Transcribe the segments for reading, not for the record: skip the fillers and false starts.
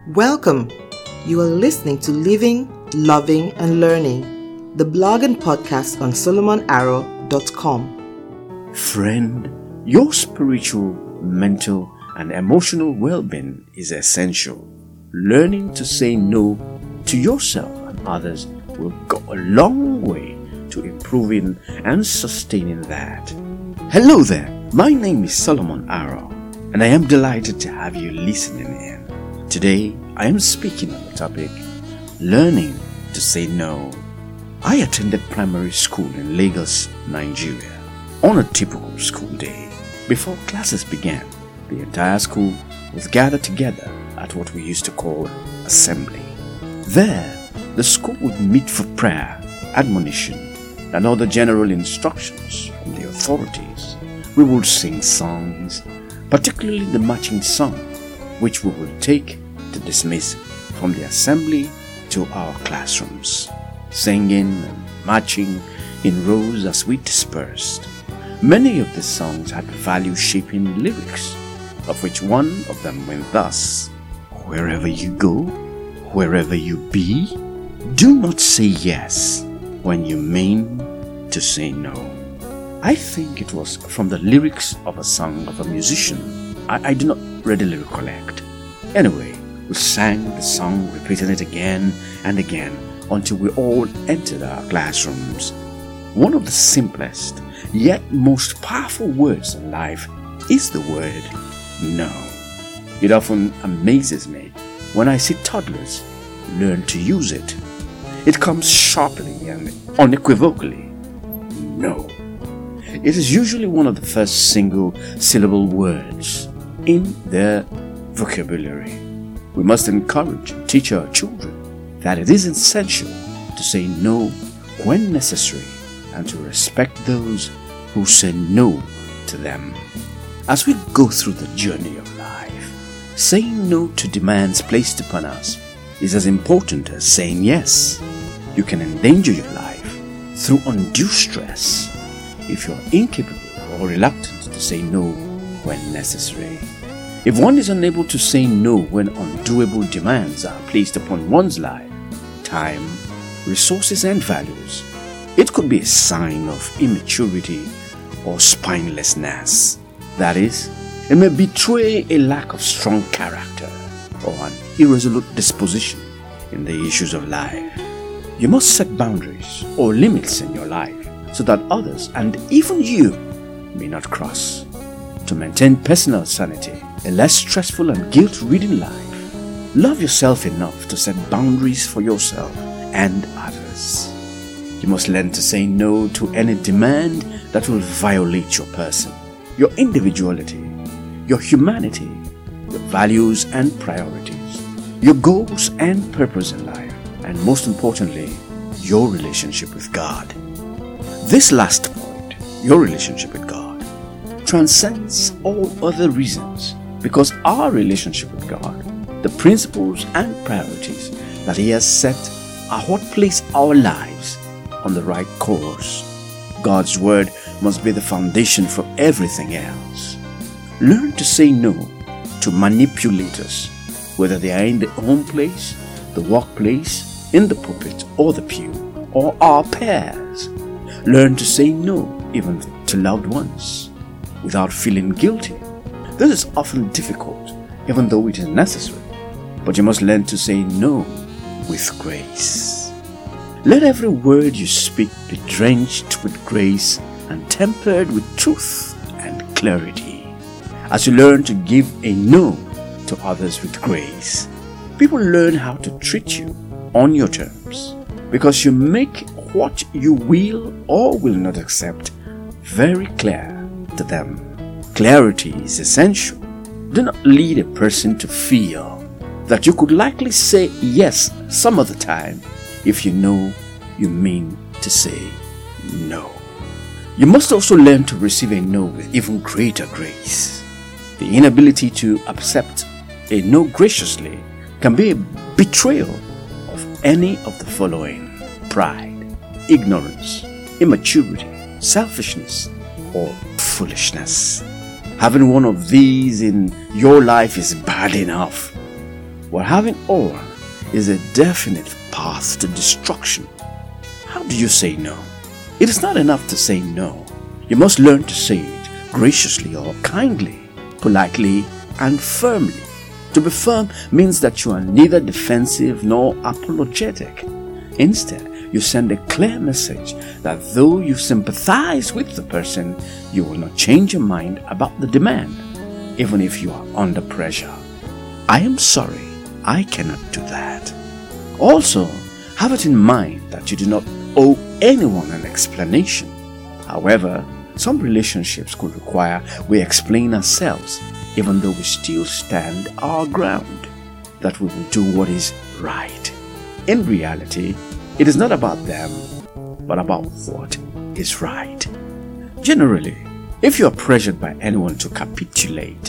Welcome. You are listening to Living, Loving and Learning, the blog and podcast on solomonarrow.com. Friend, your spiritual, mental and emotional well-being is essential. Learning to say no to yourself and others will go a long way to improving and sustaining that. Hello there, my name is Solomon Arrow and I am delighted to have you listening in. Today, I am speaking on the topic, learning to say no. I attended primary school in Lagos, Nigeria. On a typical school day, before classes began, the entire school was gathered together at what we used to call assembly. There, the school would meet for prayer, admonition, and other general instructions from the authorities. We would sing songs, particularly the marching song, which we would take to dismiss from the assembly to our classrooms, singing and marching in rows as we dispersed. Many of the songs had value-shaping lyrics, of which one of them went thus: "Wherever you go, wherever you be, do not say yes when you mean to say no." I think it was from the lyrics of a song of a musician. I do not readily recollect. Anyway, we sang the song, repeating it again and again until we all entered our classrooms. One of the simplest yet most powerful words in life is the word no. It often amazes me when I see toddlers learn to use it. It comes sharply and unequivocally. No. It is usually one of the first single syllable words in their vocabulary. We must encourage and teach our children that it is essential to say no when necessary and to respect those who say no to them. As we go through the journey of life, saying no to demands placed upon us is as important as saying yes. You can endanger your life through undue stress if you are incapable or reluctant to say no when necessary. If one is unable to say no when undoable demands are placed upon one's life, time, resources and values, it could be a sign of immaturity or spinelessness. That is, it may betray a lack of strong character or an irresolute disposition in the issues of life. You must set boundaries or limits in your life so that others and even you may not cross. To maintain personal sanity, a less stressful and guilt-ridden life, love yourself enough to set boundaries for yourself and others. You must learn to say no to any demand that will violate your person, your individuality, your humanity, your values and priorities, your goals and purpose in life, and most importantly, your relationship with God. This last point, your relationship with God, transcends all other reasons because our relationship with God, the principles and priorities that He has set are what place our lives on the right course. God's word must be the foundation for everything else. Learn to say no to manipulators, whether they are in the home place, the workplace, in the pulpit or the pew, or our peers. Learn to say no even to loved ones without feeling guilty. This is often difficult, even though it is necessary, but you must learn to say no with grace. Let every word you speak be drenched with grace and tempered with truth and clarity. As you learn to give a no to others with grace, people learn how to treat you on your terms because you make what you will or will not accept very clear to them. Clarity is essential. Do not lead a person to feel that you could likely say yes some other time if you know you mean to say no. You must also learn to receive a no with even greater grace. The inability to accept a no graciously can be a betrayal of any of the following: pride, ignorance, immaturity, selfishness, or foolishness. Having one of these in your life is bad enough. While having all is a definite path to destruction, how do you say no? It is not enough to say no. You must learn to say it graciously or kindly, politely and firmly. To be firm means that you are neither defensive nor apologetic. Instead, you send a clear message that though you sympathize with the person, you will not change your mind about the demand, even if you are under pressure. I am sorry, I cannot do that. Also, have it in mind that you do not owe anyone an explanation. However, some relationships could require we explain ourselves, even though we still stand our ground, that we will do what is right. In reality, it is not about them, but about what is right. Generally, if you are pressured by anyone to capitulate,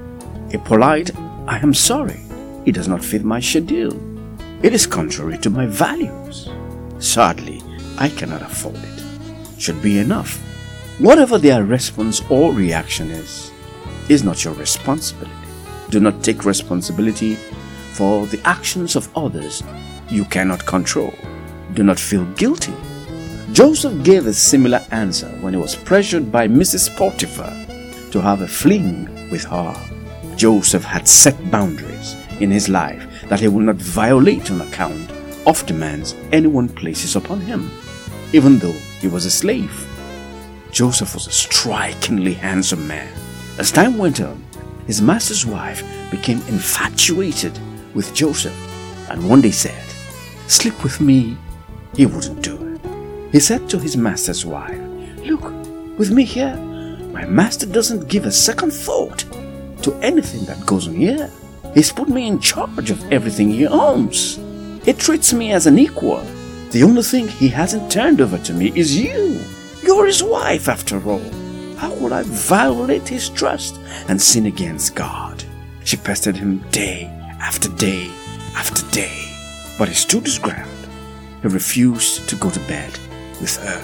a polite "I am sorry, it does not fit my schedule. It is contrary to my values. Sadly, I cannot afford it," should be enough. Whatever their response or reaction is not your responsibility. Do not take responsibility for the actions of others you cannot control. Do not feel guilty. Joseph gave a similar answer when he was pressured by Mrs. Potiphar to have a fling with her. Joseph had set boundaries in his life that he would not violate on account of demands anyone places upon him, even though he was a slave. Joseph was a strikingly handsome man. As time went on, his master's wife became infatuated with Joseph and one day said, "Sleep with me." He wouldn't do it. He said to his master's wife, "Look, with me here, my master doesn't give a second thought to anything that goes on here. He's put me in charge of everything he owns. He treats me as an equal. The only thing he hasn't turned over to me is you. You're his wife after all. How could I violate his trust and sin against God?" She pestered him day after day after day, but he stood his ground. He refused to go to bed with her.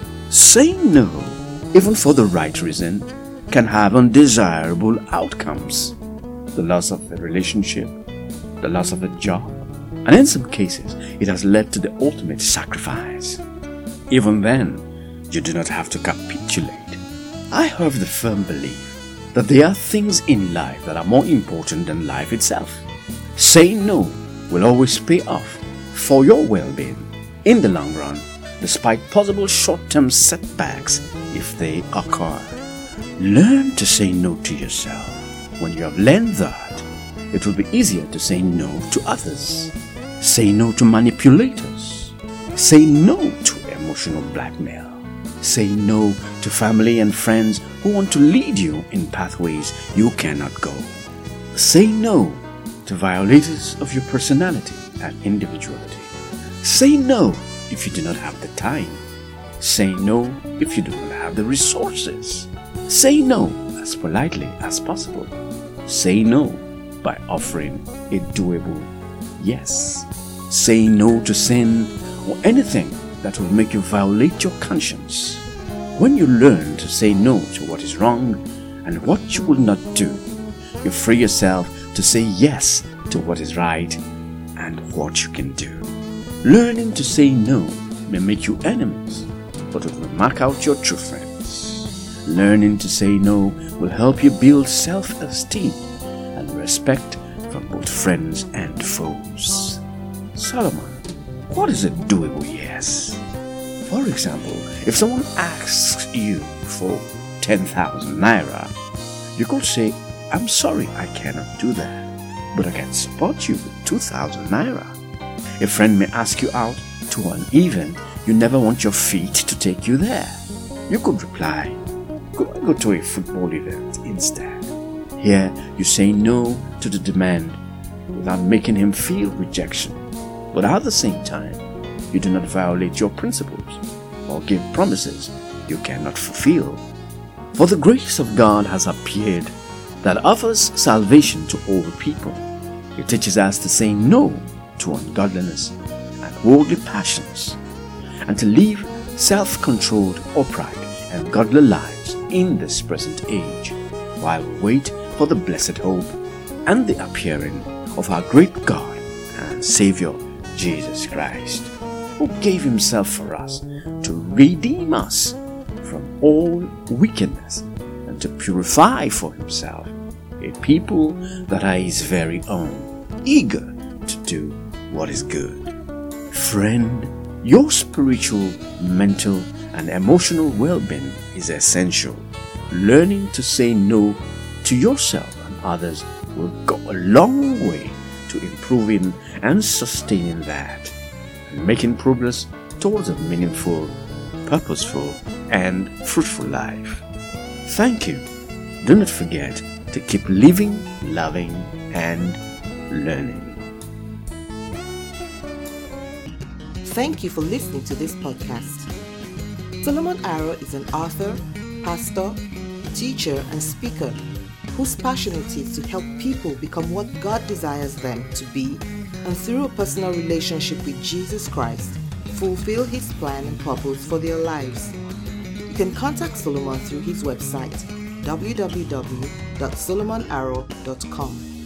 Saying no, even for the right reason, can have undesirable outcomes. The loss of a relationship, the loss of a job, and in some cases, it has led to the ultimate sacrifice. Even then, you do not have to capitulate. I have the firm belief that there are things in life that are more important than life itself. Saying no will always pay off for your well-being in the long run, despite possible short-term setbacks if they occur. Learn to say no to yourself. When you have learned that, it will be easier to say no to others. Say no to manipulators. Say no to emotional blackmail. Say no to family and friends who want to lead you in pathways you cannot go. Say no to violators of your personality and individuality. Say no if you do not have the time. Say no if you do not have the resources. Say no as politely as possible. Say no by offering a doable yes. Say no to sin or anything that will make you violate your conscience. When you learn to say no to what is wrong and what you will not do, you free yourself to say yes to what is right and what you can do. Learning to say no may make you enemies, but it will mark out your true friends. Learning to say no will help you build self-esteem and respect from both friends and foes. Solomon, what is a doable yes? For example, if someone asks you for 10,000 naira, you could say, "I'm sorry, I cannot do that, but I can support you with 2,000 naira. A friend may ask you out to an event you never want your feet to take you there. You could reply, "Could I go to a football event instead?" Here, you say no to the demand without making him feel rejection, but at the same time, you do not violate your principles or give promises you cannot fulfill. For the grace of God has appeared that offers salvation to all people. It teaches us to say no to ungodliness and worldly passions, and to live self-controlled, upright, and godly lives in this present age, while we wait for the blessed hope and the appearing of our great God and Savior Jesus Christ, who gave himself for us to redeem us from all wickedness and to purify for himself a people that are his very own, eager to do what is good. Friend, your spiritual, mental, and emotional well-being is essential. Learning to say no to yourself and others will go a long way to improving and sustaining that, and making progress towards a meaningful, purposeful, and fruitful life. Thank you. Do not forget to keep living, loving, and learning. Thank you for listening to this podcast. Solomon Arrow is an author, pastor, teacher, and speaker whose passion it is to help people become what God desires them to be, and through a personal relationship with Jesus Christ, fulfill his plan and purpose for their lives. You can contact Solomon through his website, www.solomonarrow.com.